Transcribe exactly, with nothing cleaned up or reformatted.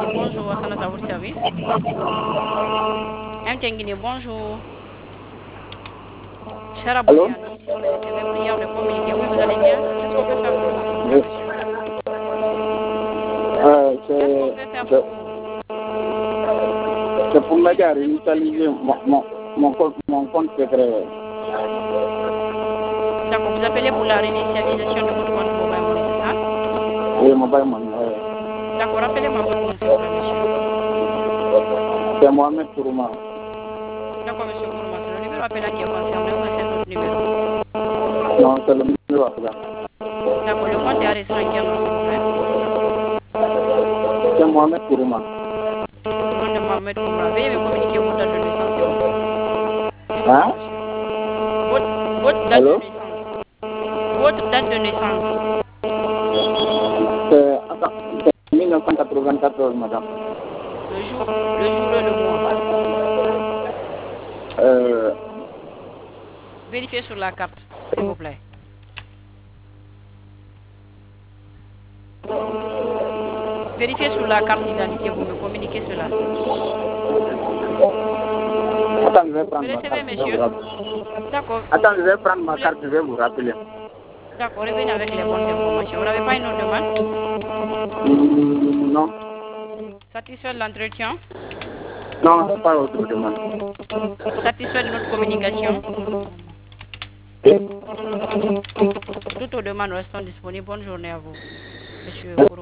bonjour, Hassan à votre service. M. Tenguini, bonjour. Cher Allô? Abouliani, si vous me laissez même prière de communiquer. Oui, vous allez bien? Qu'est-ce qu'on peut faire pour vous, s'il vous plaît, Oui. monsieur? Euh, Qu'est-ce qu'on c'est peut faire c'est- pour vous? c'est pour Oui, m'aider je à vous écoute, réinitialiser monsieur. mon, mon, mon, compte, mon compte secret. D'accord, vous appelez pour la réinitialisation de votre compte mobile money, c'est ça? Oui, mobile money. Ouais. D'accord, rappelez-moi votre nom, s'il vous plaît, monsieur. C'est Mohamed Tourouma. D'accord, monsieur Kourouma, c'est le numéro appelant qui est concerné ou c'est un autre numéro? Non, c'est le numéro là. D'accord, le compte est enregistré en quel nom, s'il vous plaît? C'est Mohamed Tourouma. Au nom de Mohamed Koumra. Veuillez me communiquer votre date de naissance, s'il vous plaît. S'il vous plaît, Hein? monsieur. Votre, votre date de Allô? naissance. Votre date de naissance. C'est attends, c'est mille neuf cent quatre-vingt-quatorze, madame. Le jour, le jour et le mois. Euh, Vérifiez sur la carte, s'il vous plaît. Vérifiez sur la carte d'identité, vous me communiquez cela. attends, je vais prendre Vous ma recevez, carte. Je vais vous monsieur? rappeler. D'accord. Attends, je vais prendre Vous ma voulez... carte, je vais vous rappeler. D'accord, revenez avec les bonnes informations. Vous n'avez pas une autre demande? Hmm, non, Satisfait de l'entretien? non, pas autre demande. Satisfait de notre communication? Toutes aux demandes restant disponibles. Bonne journée à vous, monsieur Kourou.